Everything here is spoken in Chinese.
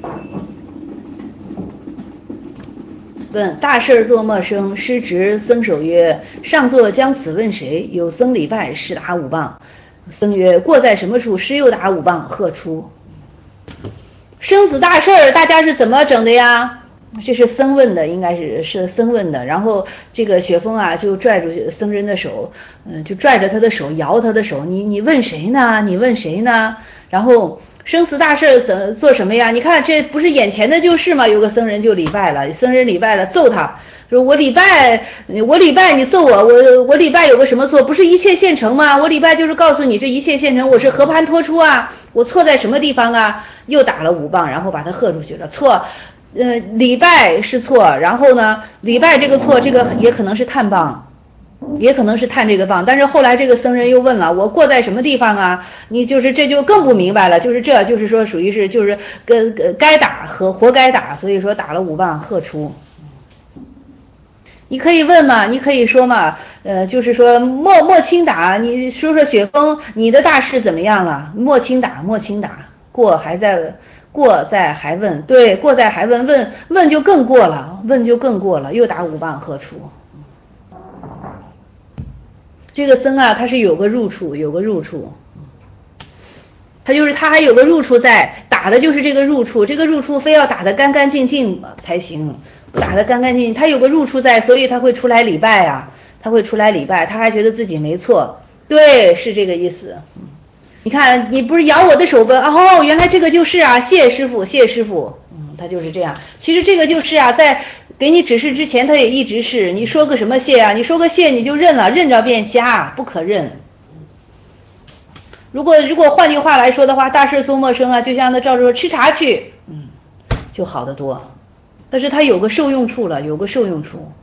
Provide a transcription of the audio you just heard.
问：大事作莫生，师侄僧首曰：上座将此问谁？有僧礼拜，师答5棒。僧曰：过在什么处？师又答5棒，喝出。生死大事儿，大家是怎么整的呀？这是僧问的，应该是僧问的。然后这个雪峰啊，就拽住僧人的手，就拽着他的手，摇他的手。你问谁呢？你问谁呢？然后生死大事怎做什么呀？你看这不是眼前的就是吗？有个僧人就礼拜了，僧人礼拜了，揍他说：我礼拜你揍我礼拜有个什么错？不是一切现成吗？我礼拜就是告诉你这一切现成，我是和盘托出啊，我错在什么地方啊？又打了5棒，然后把他喝出去了。错，礼拜是错，然后呢，礼拜这个错，这个也可能是探棒。也可能是探这个棒，但是后来这个僧人又问了，我过在什么地方啊？你就是这就更不明白了，就是说属于是就是该打和活该打，所以说打了5棒喝出。你可以问嘛，你可以说嘛，就是说莫轻打，你说说雪峰你的大事怎么样了？莫轻打，过在还问，对，过在还问，问就更过了，又打5棒喝出。这个僧啊，他是有个入处，他还有个入处在，打的就是这个入处，这个入处非要打得干干净净才行，打得干干净净，他有个入处在，所以他会出来礼拜啊，他还觉得自己没错，对，是这个意思。你看，你不是摇我的手吧？哦，原来这个就是啊，谢师傅，他就是这样。其实这个就是啊，在给你指示之前，他也一直是。你说个什么谢啊？你说个谢你就认了，认着便瞎，不可认。如果换句话来说的话，大事做莫生啊，就像他照着说吃茶去，就好得多。但是他有个受用处了，